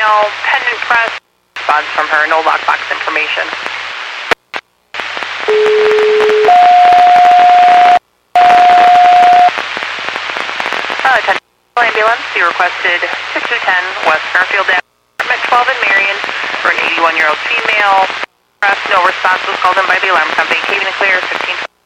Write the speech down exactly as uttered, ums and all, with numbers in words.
female, pendant press, response from her, no lockbox information. Uh, attention ambulance, you requested six two ten West Garfield Avenue, twelve in Marion, for an eighty-one-year-old female. Press, no response was called in by the alarm company. Keeping it clear, fifteen.